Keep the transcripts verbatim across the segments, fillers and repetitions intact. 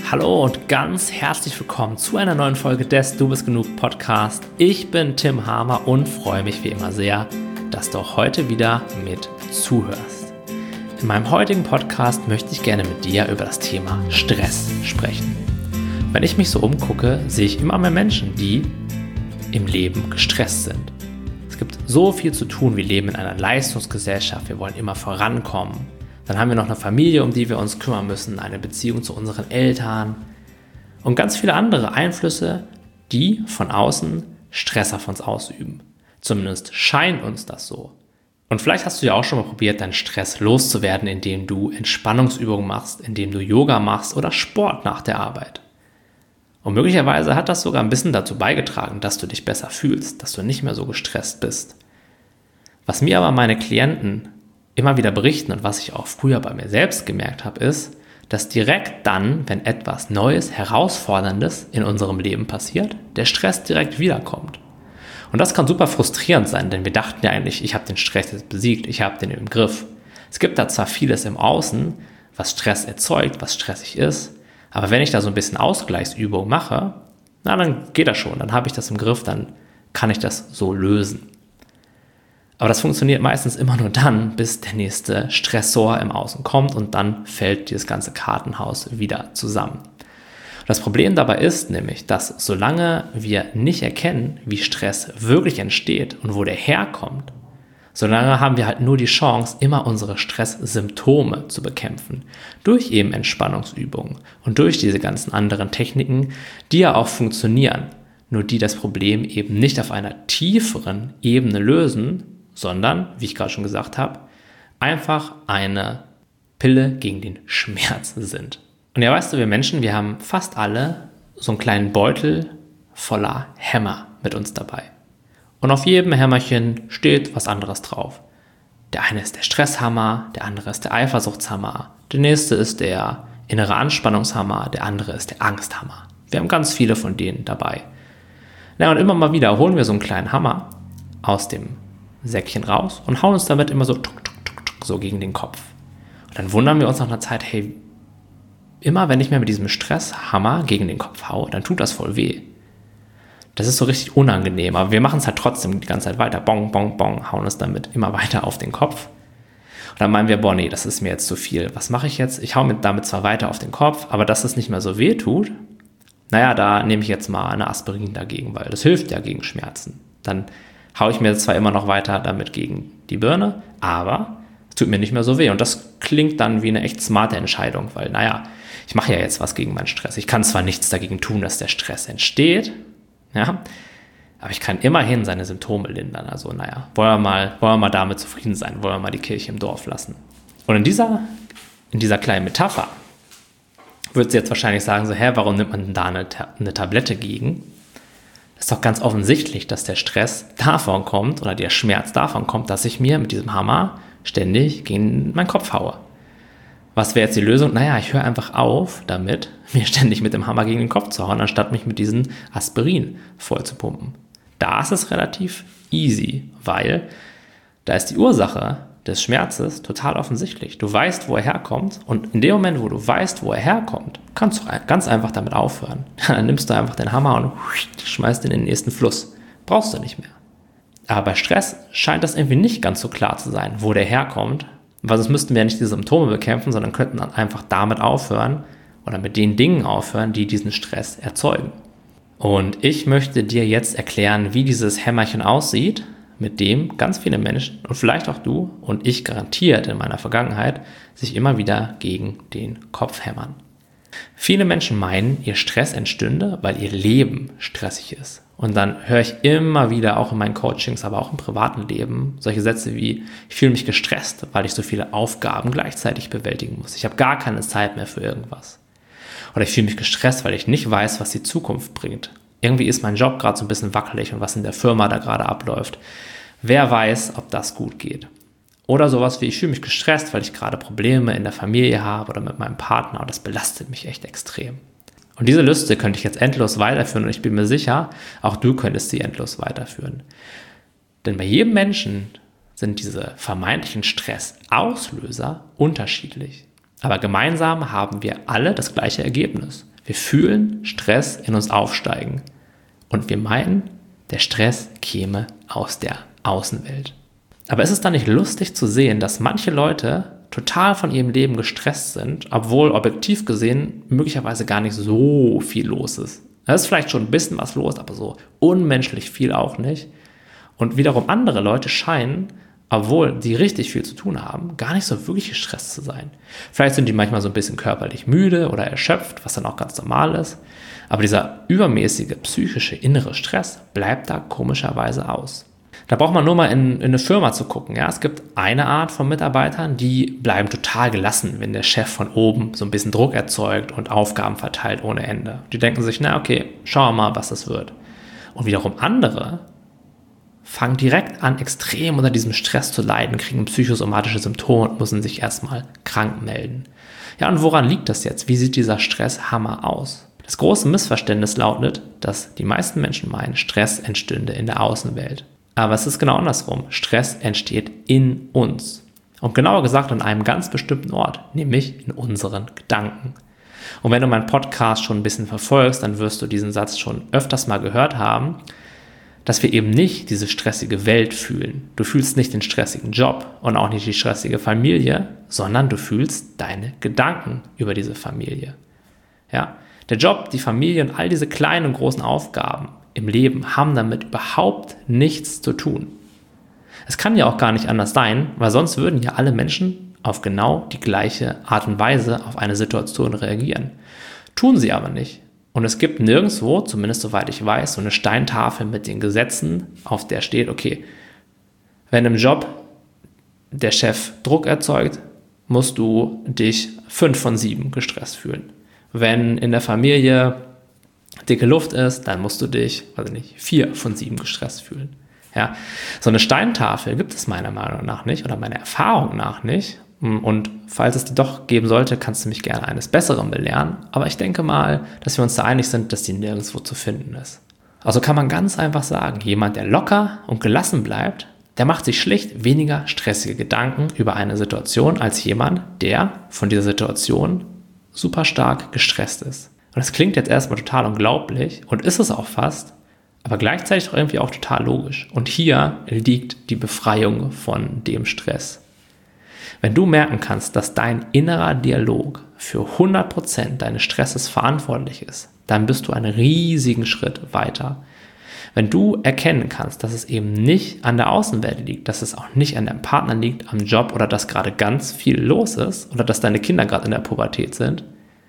Hallo und ganz herzlich willkommen zu einer neuen Folge des Du bist genug Podcast. Ich bin Tim Hamer und freue mich wie immer sehr, dass du auch heute wieder mit zuhörst. In meinem heutigen Podcast möchte ich gerne mit dir über das Thema Stress sprechen. Wenn ich mich so umgucke, sehe ich immer mehr Menschen, die im Leben gestresst sind. Es gibt so viel zu tun, wir leben in einer Leistungsgesellschaft, wir wollen immer vorankommen. Dann haben wir noch eine Familie, um die wir uns kümmern müssen, eine Beziehung zu unseren Eltern und ganz viele andere Einflüsse, die von außen Stress auf uns ausüben. Zumindest scheint uns das so. Und vielleicht hast du ja auch schon mal probiert, deinen Stress loszuwerden, indem du Entspannungsübungen machst, indem du Yoga machst oder Sport nach der Arbeit. Und möglicherweise hat das sogar ein bisschen dazu beigetragen, dass du dich besser fühlst, dass du nicht mehr so gestresst bist. Was mir aber meine Klienten immer wieder berichten und was ich auch früher bei mir selbst gemerkt habe, ist, dass direkt dann, wenn etwas Neues, Herausforderndes in unserem Leben passiert, der Stress direkt wiederkommt. Und das kann super frustrierend sein, denn wir dachten ja eigentlich, ich habe den Stress jetzt besiegt, ich habe den im Griff. Es gibt da zwar vieles im Außen, was Stress erzeugt, was stressig ist, aber wenn ich da so ein bisschen Ausgleichsübung mache, na, dann geht das schon, dann habe ich das im Griff, dann kann ich das so lösen. Aber das funktioniert meistens immer nur dann, bis der nächste Stressor im Außen kommt und dann fällt dieses ganze Kartenhaus wieder zusammen. Das Problem dabei ist nämlich, dass solange wir nicht erkennen, wie Stress wirklich entsteht und wo der herkommt, solange haben wir halt nur die Chance, immer unsere Stresssymptome zu bekämpfen. Durch eben Entspannungsübungen und durch diese ganzen anderen Techniken, die ja auch funktionieren, nur die das Problem eben nicht auf einer tieferen Ebene lösen, sondern, wie ich gerade schon gesagt habe, einfach eine Pille gegen den Schmerz sind. Und ja, weißt du, wir Menschen, wir haben fast alle so einen kleinen Beutel voller Hämmer mit uns dabei. Und auf jedem Hämmerchen steht was anderes drauf. Der eine ist der Stresshammer, der andere ist der Eifersuchtshammer, der nächste ist der innere Anspannungshammer, der andere ist der Angsthammer. Wir haben ganz viele von denen dabei. Na, und immer mal wieder holen wir so einen kleinen Hammer aus dem Säckchen raus und hauen uns damit immer so tuk, tuk, tuk, tuk, so gegen den Kopf. Und dann wundern wir uns nach einer Zeit, hey, immer wenn ich mir mit diesem Stresshammer gegen den Kopf haue, dann tut das voll weh. Das ist so richtig unangenehm, aber wir machen es halt trotzdem die ganze Zeit weiter, bong, bong, bong, hauen es damit immer weiter auf den Kopf. Und dann meinen wir, boah, nee, das ist mir jetzt zu viel. Was mache ich jetzt? Ich hau mit damit zwar weiter auf den Kopf, aber dass es nicht mehr so weh tut, naja, da nehme ich jetzt mal eine Aspirin dagegen, weil das hilft ja gegen Schmerzen. Dann haue ich mir zwar immer noch weiter damit gegen die Birne, aber es tut mir nicht mehr so weh. Und das klingt dann wie eine echt smarte Entscheidung, weil, naja, ich mache ja jetzt was gegen meinen Stress. Ich kann zwar nichts dagegen tun, dass der Stress entsteht, ja, aber ich kann immerhin seine Symptome lindern. Also, naja, wollen wir mal, wollen wir mal damit zufrieden sein, wollen wir mal die Kirche im Dorf lassen. Und in dieser, in dieser kleinen Metapher würdest du jetzt wahrscheinlich sagen, so, hä, warum nimmt man denn da eine, eine Tablette gegen? Das ist doch ganz offensichtlich, dass der Stress davon kommt oder der Schmerz davon kommt, dass ich mir mit diesem Hammer ständig gegen meinen Kopf haue. Was wäre jetzt die Lösung? Naja, ich höre einfach auf damit, mir ständig mit dem Hammer gegen den Kopf zu hauen, anstatt mich mit diesem Aspirin voll zu pumpen. Da ist es relativ easy, weil da ist die Ursache des Schmerzes total offensichtlich. Du weißt, wo er herkommt und in dem Moment, wo du weißt, wo er herkommt, kannst du ganz einfach damit aufhören. Dann nimmst du einfach den Hammer und schmeißt ihn in den nächsten Fluss. Brauchst du nicht mehr. Aber bei Stress scheint das irgendwie nicht ganz so klar zu sein, wo der herkommt, weil sonst müssten wir ja nicht die Symptome bekämpfen, sondern könnten einfach damit aufhören oder mit den Dingen aufhören, die diesen Stress erzeugen. Und ich möchte dir jetzt erklären, wie dieses Hämmerchen aussieht, mit dem ganz viele Menschen und vielleicht auch du und ich garantiert in meiner Vergangenheit sich immer wieder gegen den Kopf hämmern. Viele Menschen meinen, ihr Stress entstünde, weil ihr Leben stressig ist. Und dann höre ich immer wieder, auch in meinen Coachings, aber auch im privaten Leben, solche Sätze wie, ich fühle mich gestresst, weil ich so viele Aufgaben gleichzeitig bewältigen muss. Ich habe gar keine Zeit mehr für irgendwas. Oder ich fühle mich gestresst, weil ich nicht weiß, was die Zukunft bringt. Irgendwie ist mein Job gerade so ein bisschen wackelig und was in der Firma da gerade abläuft. Wer weiß, ob das gut geht. Oder sowas wie, ich fühle mich gestresst, weil ich gerade Probleme in der Familie habe oder mit meinem Partner und das belastet mich echt extrem. Und diese Liste könnte ich jetzt endlos weiterführen und ich bin mir sicher, auch du könntest sie endlos weiterführen. Denn bei jedem Menschen sind diese vermeintlichen Stressauslöser unterschiedlich. Aber gemeinsam haben wir alle das gleiche Ergebnis. Wir fühlen Stress in uns aufsteigen und wir meinen, der Stress käme aus der Außenwelt. Aber ist es dann nicht lustig zu sehen, dass manche Leute total von ihrem Leben gestresst sind, obwohl objektiv gesehen möglicherweise gar nicht so viel los ist? Da ist vielleicht schon ein bisschen was los, aber so unmenschlich viel auch nicht. Und wiederum andere Leute scheinen, obwohl sie richtig viel zu tun haben, gar nicht so wirklich gestresst zu sein. Vielleicht sind die manchmal so ein bisschen körperlich müde oder erschöpft, was dann auch ganz normal ist. Aber dieser übermäßige psychische innere Stress bleibt da komischerweise aus. Da braucht man nur mal in, in eine Firma zu gucken. Ja? Es gibt eine Art von Mitarbeitern, die bleiben total gelassen, wenn der Chef von oben so ein bisschen Druck erzeugt und Aufgaben verteilt ohne Ende. Die denken sich, na okay, schauen wir mal, was das wird. Und wiederum andere fangen direkt an, extrem unter diesem Stress zu leiden, kriegen psychosomatische Symptome und müssen sich erstmal krank melden. Ja, und woran liegt das jetzt? Wie sieht dieser Stresshammer aus? Das große Missverständnis lautet, dass die meisten Menschen meinen, Stress entstünde in der Außenwelt. Aber es ist genau andersrum. Stress entsteht in uns. Und genauer gesagt an einem ganz bestimmten Ort, nämlich in unseren Gedanken. Und wenn du meinen Podcast schon ein bisschen verfolgst, dann wirst du diesen Satz schon öfters mal gehört haben, dass wir eben nicht diese stressige Welt fühlen. Du fühlst nicht den stressigen Job und auch nicht die stressige Familie, sondern du fühlst deine Gedanken über diese Familie. Ja, der Job, die Familie und all diese kleinen und großen Aufgaben im Leben haben damit überhaupt nichts zu tun. Es kann ja auch gar nicht anders sein, weil sonst würden ja alle Menschen auf genau die gleiche Art und Weise auf eine Situation reagieren. Tun sie aber nicht. Und es gibt nirgendwo, zumindest soweit ich weiß, so eine Steintafel mit den Gesetzen, auf der steht, okay, wenn im Job der Chef Druck erzeugt, musst du dich fünf von sieben gestresst fühlen. Wenn in der Familie dicke Luft ist, dann musst du dich, weiß ich nicht, vier von sieben gestresst fühlen. Ja, so eine Steintafel gibt es meiner Meinung nach nicht oder meiner Erfahrung nach nicht. Und falls es die doch geben sollte, kannst du mich gerne eines Besseren belehren. Aber ich denke mal, dass wir uns da einig sind, dass die nirgendwo zu finden ist. Also kann man ganz einfach sagen, jemand, der locker und gelassen bleibt, der macht sich schlicht weniger stressige Gedanken über eine Situation als jemand, der von dieser Situation super stark gestresst ist. Und das klingt jetzt erstmal total unglaublich und ist es auch fast, aber gleichzeitig auch irgendwie auch total logisch. Und hier liegt die Befreiung von dem Stress. Wenn du merken kannst, dass dein innerer Dialog für hundert Prozent deines Stresses verantwortlich ist, dann bist du einen riesigen Schritt weiter. Wenn du erkennen kannst, dass es eben nicht an der Außenwelt liegt, dass es auch nicht an deinem Partner liegt, am Job oder dass gerade ganz viel los ist oder dass deine Kinder gerade in der Pubertät sind,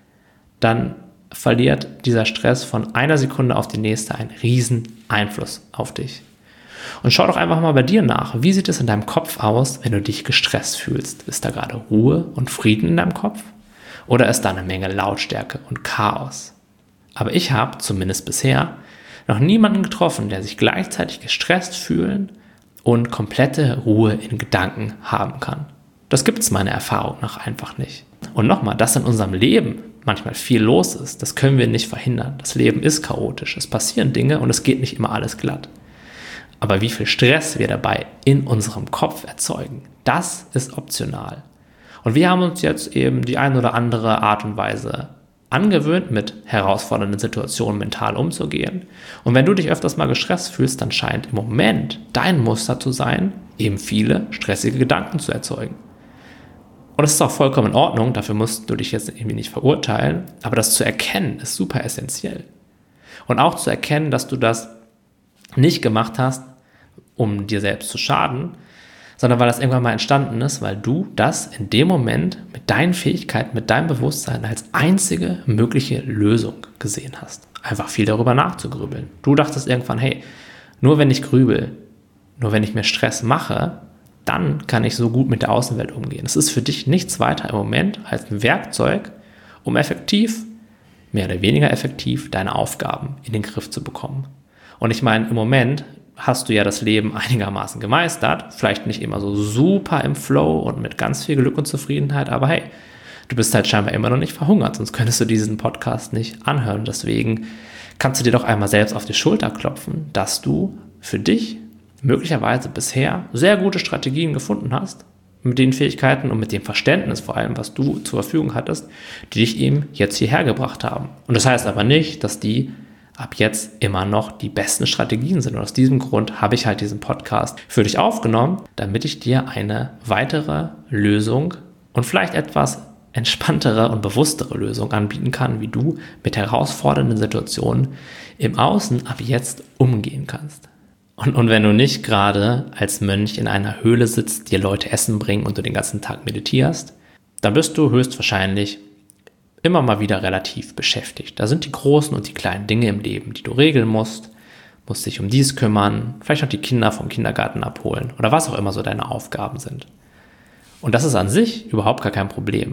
dann verliert dieser Stress von einer Sekunde auf die nächste einen riesen Einfluss auf dich. Und schau doch einfach mal bei dir nach. Wie sieht es in deinem Kopf aus, wenn du dich gestresst fühlst? Ist da gerade Ruhe und Frieden in deinem Kopf? Oder ist da eine Menge Lautstärke und Chaos? Aber ich habe, zumindest bisher, noch niemanden getroffen, der sich gleichzeitig gestresst fühlen und komplette Ruhe in Gedanken haben kann. Das gibt es meiner Erfahrung nach einfach nicht. Und nochmal, dass in unserem Leben manchmal viel los ist, das können wir nicht verhindern. Das Leben ist chaotisch, es passieren Dinge und es geht nicht immer alles glatt. Aber wie viel Stress wir dabei in unserem Kopf erzeugen, das ist optional. Und wir haben uns jetzt eben die ein oder andere Art und Weise angewöhnt, mit herausfordernden Situationen mental umzugehen. Und wenn du dich öfters mal gestresst fühlst, dann scheint im Moment dein Muster zu sein, eben viele stressige Gedanken zu erzeugen. Und das ist auch vollkommen in Ordnung, dafür musst du dich jetzt irgendwie nicht verurteilen, aber das zu erkennen ist super essentiell. Und auch zu erkennen, dass du das nicht gemacht hast, um dir selbst zu schaden, sondern weil das irgendwann mal entstanden ist, weil du das in dem Moment mit deinen Fähigkeiten, mit deinem Bewusstsein als einzige mögliche Lösung gesehen hast. Einfach viel darüber nachzugrübeln. Du dachtest irgendwann, hey, nur wenn ich grübel, nur wenn ich mir Stress mache, dann kann ich so gut mit der Außenwelt umgehen. Es ist für dich nichts weiter im Moment als ein Werkzeug, um effektiv, mehr oder weniger effektiv, deine Aufgaben in den Griff zu bekommen. Und ich meine, im Moment hast du ja das Leben einigermaßen gemeistert, vielleicht nicht immer so super im Flow und mit ganz viel Glück und Zufriedenheit, aber hey, du bist halt scheinbar immer noch nicht verhungert, sonst könntest du diesen Podcast nicht anhören. Deswegen kannst du dir doch einmal selbst auf die Schulter klopfen, dass du für dich möglicherweise bisher sehr gute Strategien gefunden hast, mit den Fähigkeiten und mit dem Verständnis vor allem, was du zur Verfügung hattest, die dich eben jetzt hierher gebracht haben. Und das heißt aber nicht, dass die ab jetzt immer noch die besten Strategien sind. Und aus diesem Grund habe ich halt diesen Podcast für dich aufgenommen, damit ich dir eine weitere Lösung und vielleicht etwas entspanntere und bewusstere Lösung anbieten kann, wie du mit herausfordernden Situationen im Außen ab jetzt umgehen kannst. Und, und wenn du nicht gerade als Mönch in einer Höhle sitzt, dir Leute Essen bringen und du den ganzen Tag meditierst, dann bist du höchstwahrscheinlich immer mal wieder relativ beschäftigt. Da sind die großen und die kleinen Dinge im Leben, die du regeln musst, musst dich um dies kümmern, vielleicht noch die Kinder vom Kindergarten abholen oder was auch immer so deine Aufgaben sind. Und das ist an sich überhaupt gar kein Problem.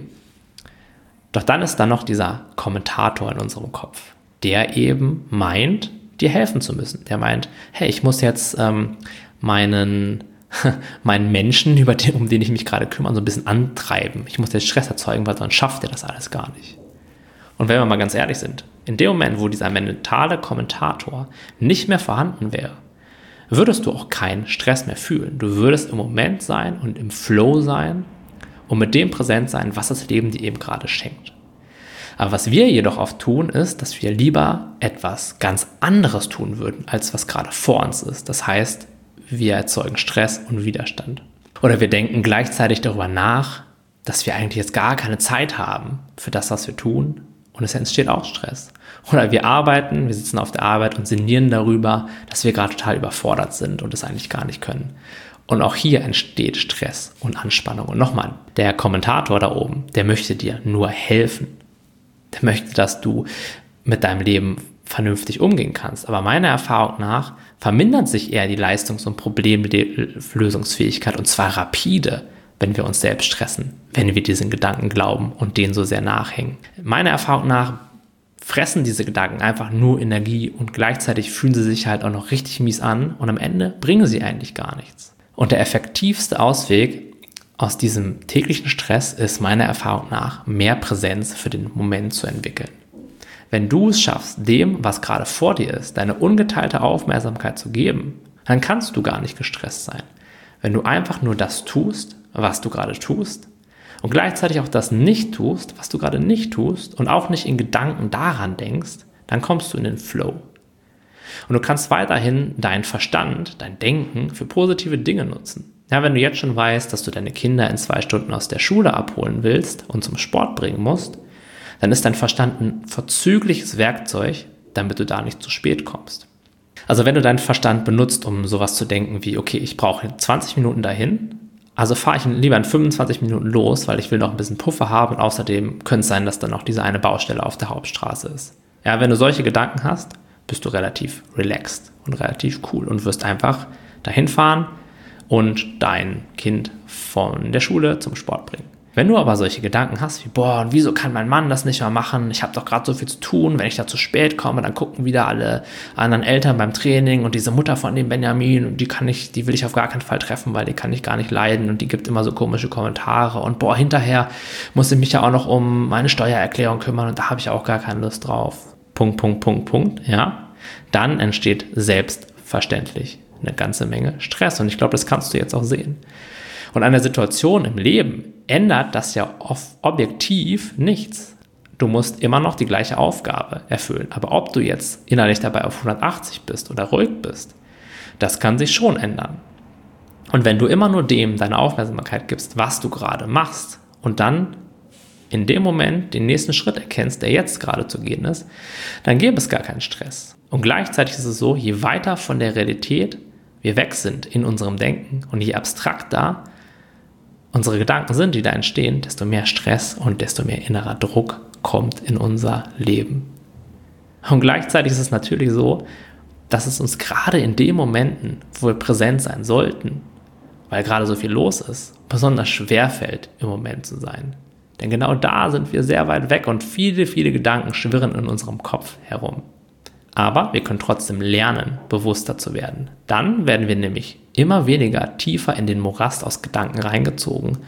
Doch dann ist da noch dieser Kommentator in unserem Kopf, der eben meint, dir helfen zu müssen. Der meint, hey, ich muss jetzt ähm, meinen, meinen Menschen, über den, um den ich mich gerade kümmere, so ein bisschen antreiben. Ich muss jetzt Stress erzeugen, weil sonst schafft er das alles gar nicht. Und wenn wir mal ganz ehrlich sind, in dem Moment, wo dieser mentale Kommentator nicht mehr vorhanden wäre, würdest du auch keinen Stress mehr fühlen. Du würdest im Moment sein und im Flow sein und mit dem präsent sein, was das Leben dir eben gerade schenkt. Aber was wir jedoch oft tun, ist, dass wir lieber etwas ganz anderes tun würden, als was gerade vor uns ist. Das heißt, wir erzeugen Stress und Widerstand. Oder wir denken gleichzeitig darüber nach, dass wir eigentlich jetzt gar keine Zeit haben für das, was wir tun. Und es entsteht auch Stress. Oder wir arbeiten, wir sitzen auf der Arbeit und sinnieren darüber, dass wir gerade total überfordert sind und es eigentlich gar nicht können. Und auch hier entsteht Stress und Anspannung. Und nochmal, der Kommentator da oben, der möchte dir nur helfen. Der möchte, dass du mit deinem Leben vernünftig umgehen kannst. Aber meiner Erfahrung nach vermindert sich eher die Leistungs- und Problemlösungsfähigkeit und zwar rapide, wenn wir uns selbst stressen, wenn wir diesen Gedanken glauben und denen so sehr nachhängen. Meiner Erfahrung nach fressen diese Gedanken einfach nur Energie und gleichzeitig fühlen sie sich halt auch noch richtig mies an und am Ende bringen sie eigentlich gar nichts. Und der effektivste Ausweg aus diesem täglichen Stress ist meiner Erfahrung nach, mehr Präsenz für den Moment zu entwickeln. Wenn du es schaffst, dem, was gerade vor dir ist, deine ungeteilte Aufmerksamkeit zu geben, dann kannst du gar nicht gestresst sein. Wenn du einfach nur das tust, was du gerade tust und gleichzeitig auch das nicht tust, was du gerade nicht tust und auch nicht in Gedanken daran denkst, dann kommst du in den Flow. Und du kannst weiterhin deinen Verstand, dein Denken für positive Dinge nutzen. Ja, wenn du jetzt schon weißt, dass du deine Kinder in zwei Stunden aus der Schule abholen willst und zum Sport bringen musst, dann ist dein Verstand ein verzügliches Werkzeug, damit du da nicht zu spät kommst. Also wenn du deinen Verstand benutzt, um sowas zu denken wie, okay, ich brauche zwanzig Minuten dahin, also fahre ich lieber in fünfundzwanzig Minuten los, weil ich will noch ein bisschen Puffer haben und außerdem könnte es sein, dass dann noch diese eine Baustelle auf der Hauptstraße ist. Ja, wenn du solche Gedanken hast, bist du relativ relaxed und relativ cool und wirst einfach dahin fahren und dein Kind von der Schule zum Sport bringen. Wenn du aber solche Gedanken hast wie, boah, und wieso kann mein Mann das nicht mehr machen? Ich habe doch gerade so viel zu tun. Wenn ich da zu spät komme, dann gucken wieder alle anderen Eltern beim Training und diese Mutter von dem Benjamin, und die kann ich, die will ich auf gar keinen Fall treffen, weil die kann ich gar nicht leiden und die gibt immer so komische Kommentare und boah, hinterher muss ich mich ja auch noch um meine Steuererklärung kümmern und da habe ich auch gar keine Lust drauf. Punkt, Punkt, Punkt, Punkt, ja. Dann entsteht selbstverständlich eine ganze Menge Stress und ich glaube, das kannst du jetzt auch sehen. Und an der Situation im Leben ändert das ja objektiv nichts. Du musst immer noch die gleiche Aufgabe erfüllen. Aber ob du jetzt innerlich dabei auf hundertachtzig bist oder ruhig bist, das kann sich schon ändern. Und wenn du immer nur dem deine Aufmerksamkeit gibst, was du gerade machst und dann in dem Moment den nächsten Schritt erkennst, der jetzt gerade zu gehen ist, dann gäbe es gar keinen Stress. Und gleichzeitig ist es so, je weiter von der Realität wir weg sind in unserem Denken und je abstrakter unsere Gedanken sind, die da entstehen, desto mehr Stress und desto mehr innerer Druck kommt in unser Leben. Und gleichzeitig ist es natürlich so, dass es uns gerade in den Momenten, wo wir präsent sein sollten, weil gerade so viel los ist, besonders schwer fällt, im Moment zu sein. Denn genau da sind wir sehr weit weg und viele, viele Gedanken schwirren in unserem Kopf herum. Aber wir können trotzdem lernen, bewusster zu werden. Dann werden wir nämlich immer weniger tiefer in den Morast aus Gedanken reingezogen,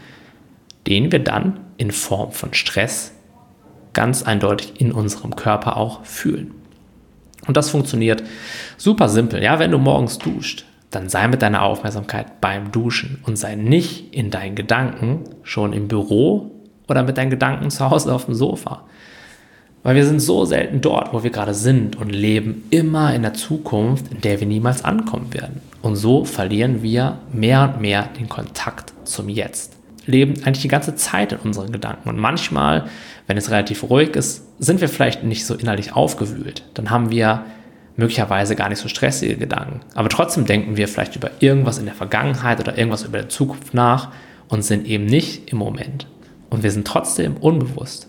den wir dann in Form von Stress ganz eindeutig in unserem Körper auch fühlen. Und das funktioniert super simpel. Ja, wenn du morgens duscht dann sei mit deiner Aufmerksamkeit beim Duschen und sei nicht in deinen Gedanken schon im Büro oder mit deinen Gedanken zu Hause auf dem Sofa. Weil wir sind so selten dort, wo wir gerade sind und leben immer in der Zukunft, in der wir niemals ankommen werden. Und so verlieren wir mehr und mehr den Kontakt zum Jetzt. Leben eigentlich die ganze Zeit in unseren Gedanken. Und manchmal, wenn es relativ ruhig ist, sind wir vielleicht nicht so innerlich aufgewühlt. Dann haben wir möglicherweise gar nicht so stressige Gedanken. Aber trotzdem denken wir vielleicht über irgendwas in der Vergangenheit oder irgendwas über die Zukunft nach und sind eben nicht im Moment. Und wir sind trotzdem unbewusst.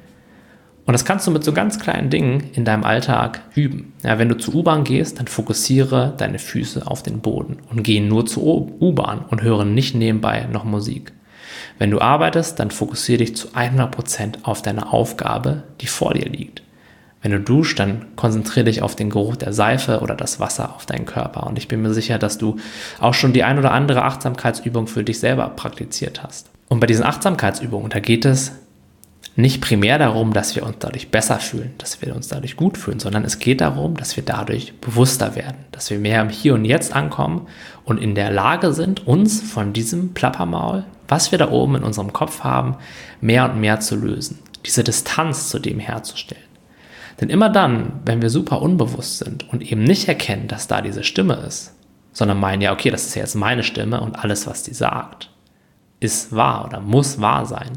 Und das kannst du mit so ganz kleinen Dingen in deinem Alltag üben. Ja, wenn du zur U-Bahn gehst, dann fokussiere deine Füße auf den Boden und geh nur zur U-Bahn und höre nicht nebenbei noch Musik. Wenn du arbeitest, dann fokussiere dich zu hundert Prozent auf deine Aufgabe, die vor dir liegt. Wenn du duschst, dann konzentriere dich auf den Geruch der Seife oder das Wasser auf deinen Körper. Und ich bin mir sicher, dass du auch schon die ein oder andere Achtsamkeitsübung für dich selber praktiziert hast. Und bei diesen Achtsamkeitsübungen, da geht es nicht primär darum, dass wir uns dadurch besser fühlen, dass wir uns dadurch gut fühlen, sondern es geht darum, dass wir dadurch bewusster werden, dass wir mehr im Hier und Jetzt ankommen und in der Lage sind, uns von diesem Plappermaul, was wir da oben in unserem Kopf haben, mehr und mehr zu lösen, diese Distanz zu dem herzustellen. Denn immer dann, wenn wir super unbewusst sind und eben nicht erkennen, dass da diese Stimme ist, sondern meinen, ja okay, das ist ja jetzt meine Stimme und alles, was die sagt, ist wahr oder muss wahr sein,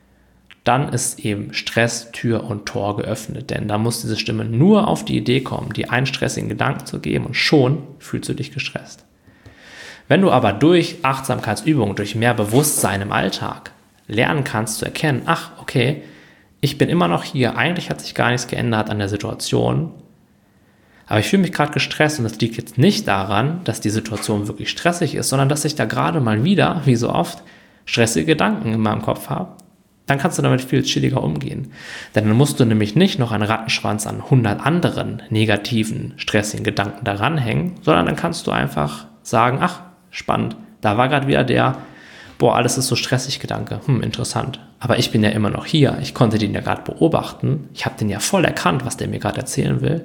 dann ist eben Stress, Tür und Tor geöffnet. Denn da muss diese Stimme nur auf die Idee kommen, dir einen stressigen Gedanken zu geben und schon fühlst du dich gestresst. Wenn du aber durch Achtsamkeitsübungen, durch mehr Bewusstsein im Alltag lernen kannst zu erkennen, ach okay, ich bin immer noch hier, eigentlich hat sich gar nichts geändert an der Situation, aber ich fühle mich gerade gestresst und das liegt jetzt nicht daran, dass die Situation wirklich stressig ist, sondern dass ich da gerade mal wieder, wie so oft, stressige Gedanken in meinem Kopf habe, dann kannst du damit viel chilliger umgehen. Denn dann musst du nämlich nicht noch einen Rattenschwanz an hundert anderen negativen, stressigen Gedanken daran hängen, sondern dann kannst du einfach sagen, ach, spannend, da war gerade wieder der, boah, alles ist so stressig Gedanke, hm, interessant. Aber ich bin ja immer noch hier, ich konnte den ja gerade beobachten, ich habe den ja voll erkannt, was der mir gerade erzählen will.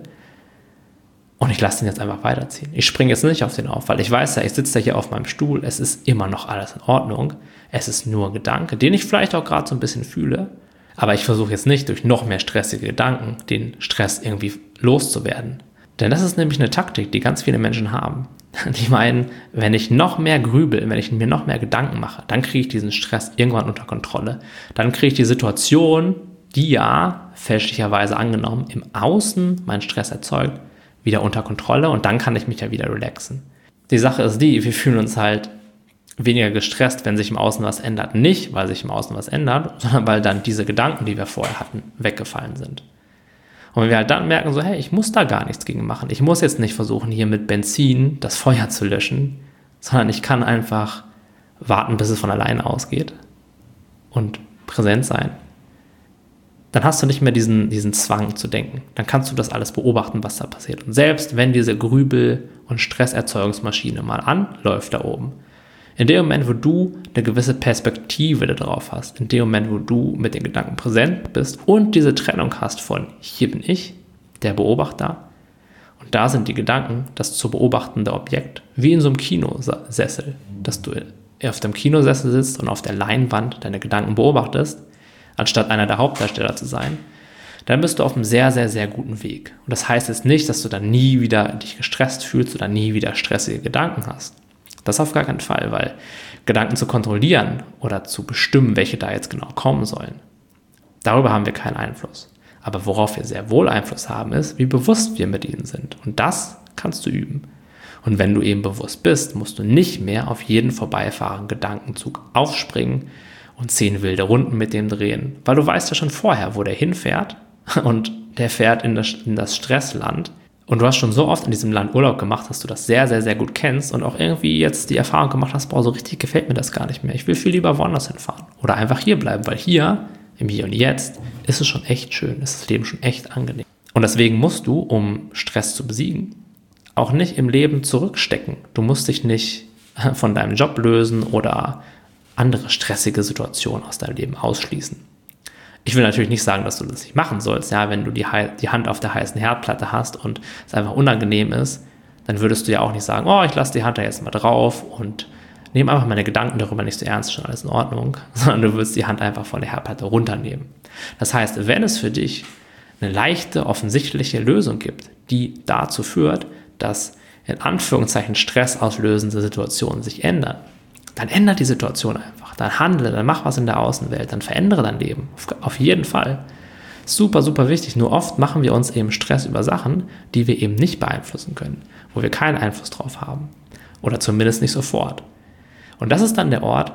Und ich lasse den jetzt einfach weiterziehen. Ich springe jetzt nicht auf den auf, weil ich weiß ja, ich sitze da hier auf meinem Stuhl, es ist immer noch alles in Ordnung. Es ist nur ein Gedanke, den ich vielleicht auch gerade so ein bisschen fühle, aber ich versuche jetzt nicht durch noch mehr stressige Gedanken den Stress irgendwie loszuwerden. Denn das ist nämlich eine Taktik, die ganz viele Menschen haben. Die meinen, wenn ich noch mehr grübel, wenn ich mir noch mehr Gedanken mache, dann kriege ich diesen Stress irgendwann unter Kontrolle. Dann kriege ich die Situation, die ja fälschlicherweise angenommen im Außen meinen Stress erzeugt, wieder unter Kontrolle und dann kann ich mich ja wieder relaxen. Die Sache ist die, wir fühlen uns halt weniger gestresst, wenn sich im Außen was ändert. Nicht, weil sich im Außen was ändert, sondern weil dann diese Gedanken, die wir vorher hatten, weggefallen sind. Und wenn wir halt dann merken, so, hey, ich muss da gar nichts gegen machen. Ich muss jetzt nicht versuchen, hier mit Benzin das Feuer zu löschen, sondern ich kann einfach warten, bis es von alleine ausgeht und präsent sein. Dann hast du nicht mehr diesen, diesen Zwang zu denken. Dann kannst du das alles beobachten, was da passiert. Und selbst wenn diese Grübel- und Stresserzeugungsmaschine mal anläuft da oben, in dem Moment, wo du eine gewisse Perspektive darauf hast, in dem Moment, wo du mit den Gedanken präsent bist und diese Trennung hast von hier bin ich, der Beobachter, und da sind die Gedanken, das zu beobachtende Objekt, wie in so einem Kinosessel, dass du auf dem Kinosessel sitzt und auf der Leinwand deine Gedanken beobachtest, anstatt einer der Hauptdarsteller zu sein, dann bist du auf einem sehr, sehr, sehr guten Weg. Und das heißt jetzt nicht, dass du dann nie wieder dich gestresst fühlst oder nie wieder stressige Gedanken hast. Das auf gar keinen Fall, weil Gedanken zu kontrollieren oder zu bestimmen, welche da jetzt genau kommen sollen, darüber haben wir keinen Einfluss. Aber worauf wir sehr wohl Einfluss haben, ist, wie bewusst wir mit ihnen sind. Und das kannst du üben. Und wenn du eben bewusst bist, musst du nicht mehr auf jeden vorbeifahrenden Gedankenzug aufspringen und zehn wilde Runden mit dem drehen, weil du weißt ja schon vorher, wo der hinfährt und der fährt in das, in das Stressland. Und du hast schon so oft in diesem Land Urlaub gemacht, dass du das sehr, sehr, sehr gut kennst und auch irgendwie jetzt die Erfahrung gemacht hast, boah, so richtig gefällt mir das gar nicht mehr. Ich will viel lieber woanders hinfahren oder einfach hier bleiben, weil hier, im Hier und Jetzt, ist es schon echt schön, ist das Leben schon echt angenehm. Und deswegen musst du, um Stress zu besiegen, auch nicht im Leben zurückstecken. Du musst dich nicht von deinem Job lösen oder andere stressige Situationen aus deinem Leben ausschließen. Ich will natürlich nicht sagen, dass du das nicht machen sollst. Ja, wenn du die, die Hand auf der heißen Herdplatte hast und es einfach unangenehm ist, dann würdest du ja auch nicht sagen, oh, ich lasse die Hand da jetzt mal drauf und nehme einfach meine Gedanken darüber nicht so ernst, schon alles in Ordnung, sondern du würdest die Hand einfach von der Herdplatte runternehmen. Das heißt, wenn es für dich eine leichte, offensichtliche Lösung gibt, die dazu führt, dass in Anführungszeichen stressauslösende Situationen sich ändern, dann ändert die Situation einfach. Dann handle, dann mach was in der Außenwelt, dann verändere dein Leben. Auf jeden Fall. Super, super wichtig. Nur oft machen wir uns eben Stress über Sachen, die wir eben nicht beeinflussen können, wo wir keinen Einfluss drauf haben. Oder zumindest nicht sofort. Und das ist dann der Ort,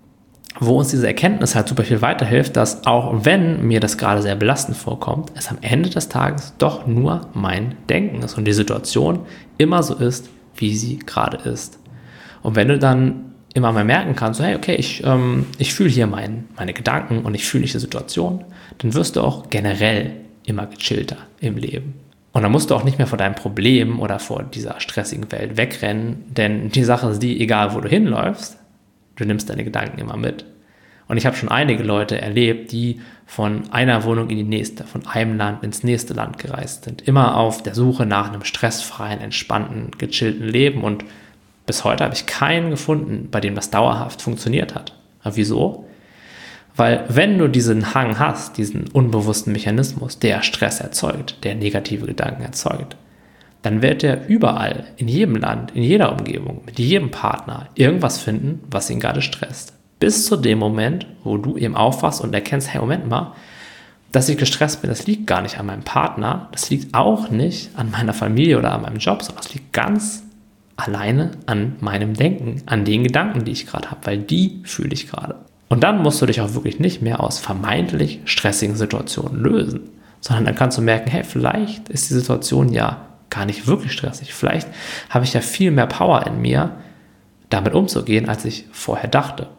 wo uns diese Erkenntnis halt super viel weiterhilft, dass auch wenn mir das gerade sehr belastend vorkommt, es am Ende des Tages doch nur mein Denken ist und die Situation immer so ist, wie sie gerade ist. Und wenn du dann immer mal merken kannst, so hey, okay, ich, ähm, ich fühle hier mein, meine Gedanken und ich fühle nicht die Situation, dann wirst du auch generell immer gechillter im Leben. Und dann musst du auch nicht mehr vor deinem Problem oder vor dieser stressigen Welt wegrennen, denn die Sache ist die, egal wo du hinläufst, du nimmst deine Gedanken immer mit. Und ich habe schon einige Leute erlebt, die von einer Wohnung in die nächste, von einem Land ins nächste Land gereist sind, immer auf der Suche nach einem stressfreien, entspannten, gechillten Leben. Und bis heute habe ich keinen gefunden, bei dem das dauerhaft funktioniert hat. Aber wieso? Weil wenn du diesen Hang hast, diesen unbewussten Mechanismus, der Stress erzeugt, der negative Gedanken erzeugt, dann wird er überall, in jedem Land, in jeder Umgebung, mit jedem Partner irgendwas finden, was ihn gerade stresst. Bis zu dem Moment, wo du eben aufwachst und erkennst, hey, Moment mal, dass ich gestresst bin, das liegt gar nicht an meinem Partner, das liegt auch nicht an meiner Familie oder an meinem Job, sondern das liegt ganz alleine an meinem Denken, an den Gedanken, die ich gerade habe, weil die fühle ich gerade. Und dann musst du dich auch wirklich nicht mehr aus vermeintlich stressigen Situationen lösen, sondern dann kannst du merken, hey, vielleicht ist die Situation ja gar nicht wirklich stressig. Vielleicht habe ich ja viel mehr Power in mir, damit umzugehen, als ich vorher dachte.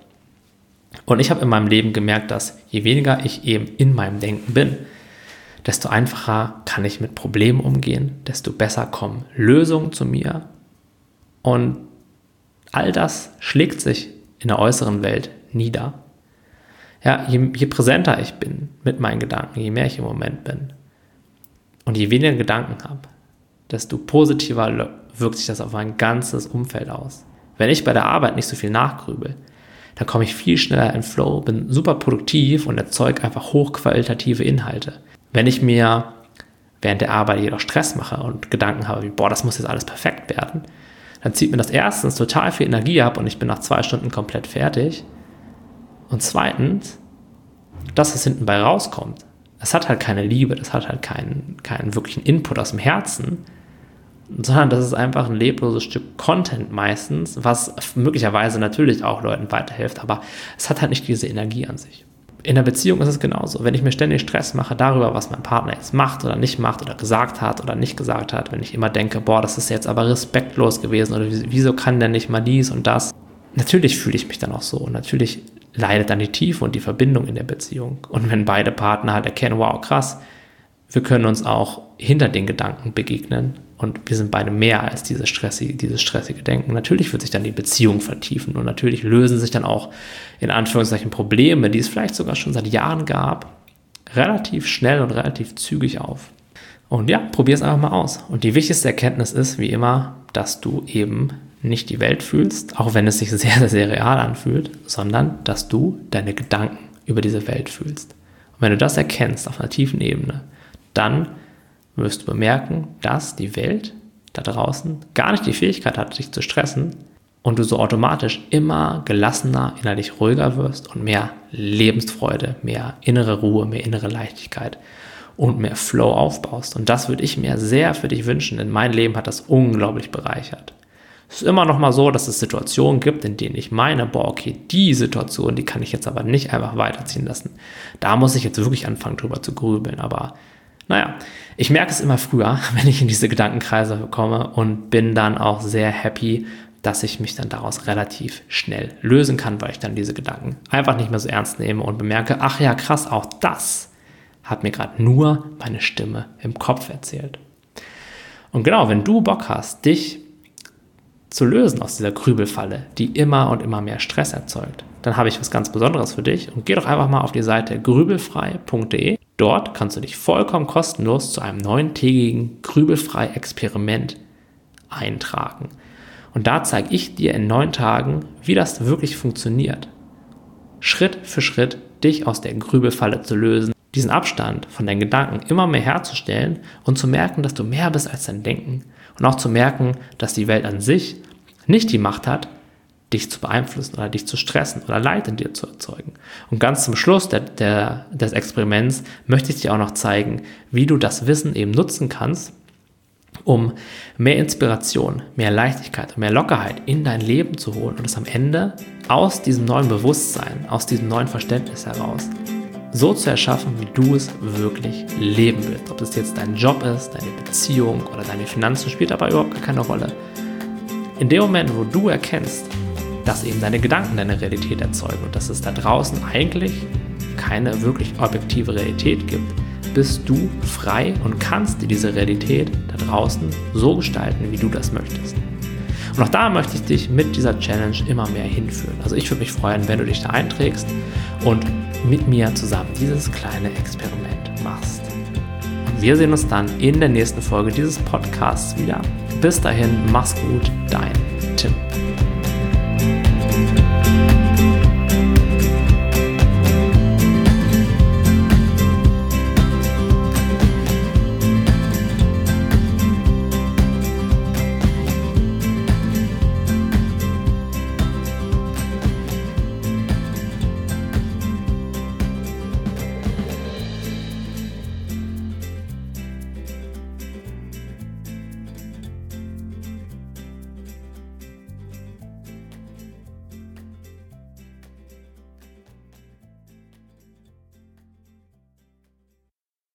Und ich habe in meinem Leben gemerkt, dass je weniger ich eben in meinem Denken bin, desto einfacher kann ich mit Problemen umgehen, desto besser kommen Lösungen zu mir. Und all das schlägt sich in der äußeren Welt nieder. Ja, je, je präsenter ich bin mit meinen Gedanken, je mehr ich im Moment bin und je weniger Gedanken habe, desto positiver wirkt sich das auf mein ganzes Umfeld aus. Wenn ich bei der Arbeit nicht so viel nachgrübel, dann komme ich viel schneller in Flow, bin super produktiv und erzeuge einfach hochqualitative Inhalte. Wenn ich mir während der Arbeit jedoch Stress mache und Gedanken habe wie, boah, das muss jetzt alles perfekt werden, dann zieht mir das erstens total viel Energie ab und ich bin nach zwei Stunden komplett fertig. Und zweitens, das, was hinten bei rauskommt, das hat halt keine Liebe, das hat halt keinen, keinen wirklichen Input aus dem Herzen, sondern das ist einfach ein lebloses Stück Content meistens, was möglicherweise natürlich auch Leuten weiterhilft, aber es hat halt nicht diese Energie an sich. In der Beziehung ist es genauso. Wenn ich mir ständig Stress mache darüber, was mein Partner jetzt macht oder nicht macht oder gesagt hat oder nicht gesagt hat, wenn ich immer denke, boah, das ist jetzt aber respektlos gewesen oder wieso kann der nicht mal dies und das, natürlich fühle ich mich dann auch so und natürlich leidet dann die Tiefe und die Verbindung in der Beziehung. Und wenn beide Partner halt erkennen, wow, krass, wir können uns auch hinter den Gedanken begegnen und wir sind beide mehr als dieses stressige, dieses stressige Denken. Natürlich wird sich dann die Beziehung vertiefen und natürlich lösen sich dann auch in Anführungszeichen Probleme, die es vielleicht sogar schon seit Jahren gab, relativ schnell und relativ zügig auf. Und ja, probier es einfach mal aus. Und die wichtigste Erkenntnis ist, wie immer, dass du eben nicht die Welt fühlst, auch wenn es sich sehr, sehr, sehr real anfühlt, sondern dass du deine Gedanken über diese Welt fühlst. Und wenn du das erkennst auf einer tiefen Ebene, dann wirst du bemerken, dass die Welt da draußen gar nicht die Fähigkeit hat, dich zu stressen und du so automatisch immer gelassener, innerlich ruhiger wirst und mehr Lebensfreude, mehr innere Ruhe, mehr innere Leichtigkeit und mehr Flow aufbaust. Und das würde ich mir sehr für dich wünschen, denn mein Leben hat das unglaublich bereichert. Es ist immer noch mal so, dass es Situationen gibt, in denen ich meine, boah, okay, die Situation, die kann ich jetzt aber nicht einfach weiterziehen lassen. Da muss ich jetzt wirklich anfangen, drüber zu grübeln, aber naja, ich merke es immer früher, wenn ich in diese Gedankenkreise komme und bin dann auch sehr happy, dass ich mich dann daraus relativ schnell lösen kann, weil ich dann diese Gedanken einfach nicht mehr so ernst nehme und bemerke, ach ja, krass, auch das hat mir gerade nur meine Stimme im Kopf erzählt. Und genau, wenn du Bock hast, dich zu lösen aus dieser Grübelfalle, die immer und immer mehr Stress erzeugt, dann habe ich was ganz Besonderes für dich und geh doch einfach mal auf die Seite grübelfrei punkt de. Dort kannst du dich vollkommen kostenlos zu einem neuntägigen Grübelfrei-Experiment eintragen. Und da zeige ich dir in neun Tagen, wie das wirklich funktioniert. Schritt für Schritt dich aus der Grübelfalle zu lösen, diesen Abstand von deinen Gedanken immer mehr herzustellen und zu merken, dass du mehr bist als dein Denken. Und auch zu merken, dass die Welt an sich nicht die Macht hat, dich zu beeinflussen oder dich zu stressen oder Leid in dir zu erzeugen. Und ganz zum Schluss der, der, des Experiments möchte ich dir auch noch zeigen, wie du das Wissen eben nutzen kannst, um mehr Inspiration, mehr Leichtigkeit und mehr Lockerheit in dein Leben zu holen und es am Ende aus diesem neuen Bewusstsein, aus diesem neuen Verständnis heraus so zu erschaffen, wie du es wirklich leben willst. Ob es jetzt dein Job ist, deine Beziehung oder deine Finanzen, spielt aber überhaupt gar keine Rolle. In dem Moment, wo du erkennst, dass eben deine Gedanken deine Realität erzeugen und dass es da draußen eigentlich keine wirklich objektive Realität gibt, bist du frei und kannst dir diese Realität da draußen so gestalten, wie du das möchtest. Und auch da möchte ich dich mit dieser Challenge immer mehr hinführen. Also ich würde mich freuen, wenn du dich da einträgst und mit mir zusammen dieses kleine Experiment machst. Und wir sehen uns dann in der nächsten Folge dieses Podcasts wieder. Bis dahin, mach's gut, dein